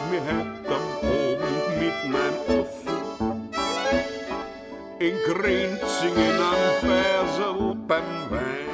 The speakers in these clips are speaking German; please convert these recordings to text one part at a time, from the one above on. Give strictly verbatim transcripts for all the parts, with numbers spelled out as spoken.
mir heute am Abend mit meinem Offen in Grinzingen am Fersel beim Wein.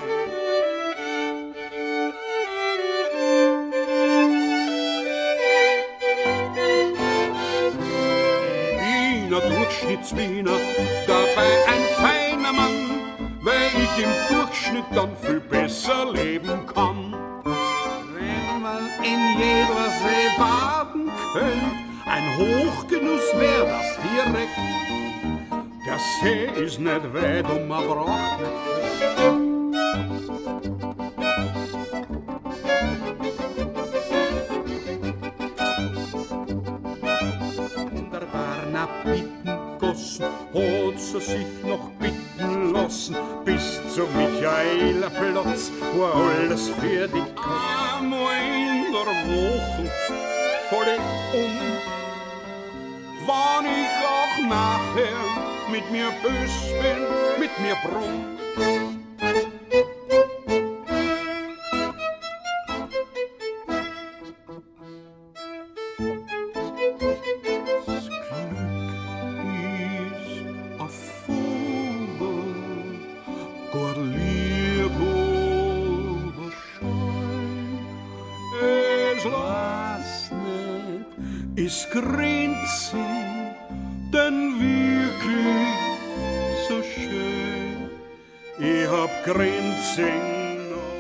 Wiener Durchschnittswiener, dabei ein feiner Mann, weil ich im Durchschnitt dann viel besser leben kann. Wenn man in jeder See baden könnte, ein Hochgenuss wär das direkt. Der See ist nicht weit und man braucht nicht viel. Der Barner Bittengossen hat sie sich noch bitten lassen, bis zum Michaelerplatz war alles fertig. Einmal in der Woche fall ich um, wann ich auch nachher mit mir bös bin, mit mir brumm. Das Glück ist ein Vogel, gar lieb oder scheu. Es lass nicht, ist Grinzing, denn wirklich so schön. Ich hab Grinzing noch.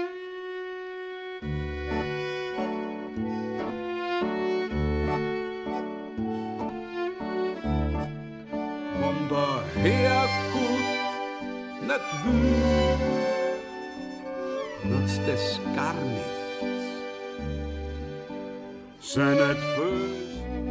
Von der Herkunft nicht will, nutzt es gar nichts. Sei nicht böse.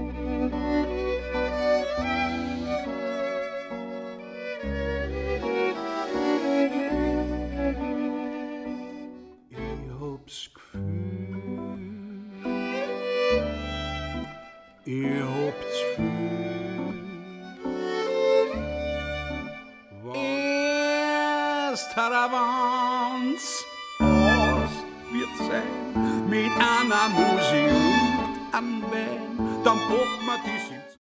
Ich hab's Gefühl, erst Taravans Ost wird sein, mit einer Musik und an Wein, dann packt man die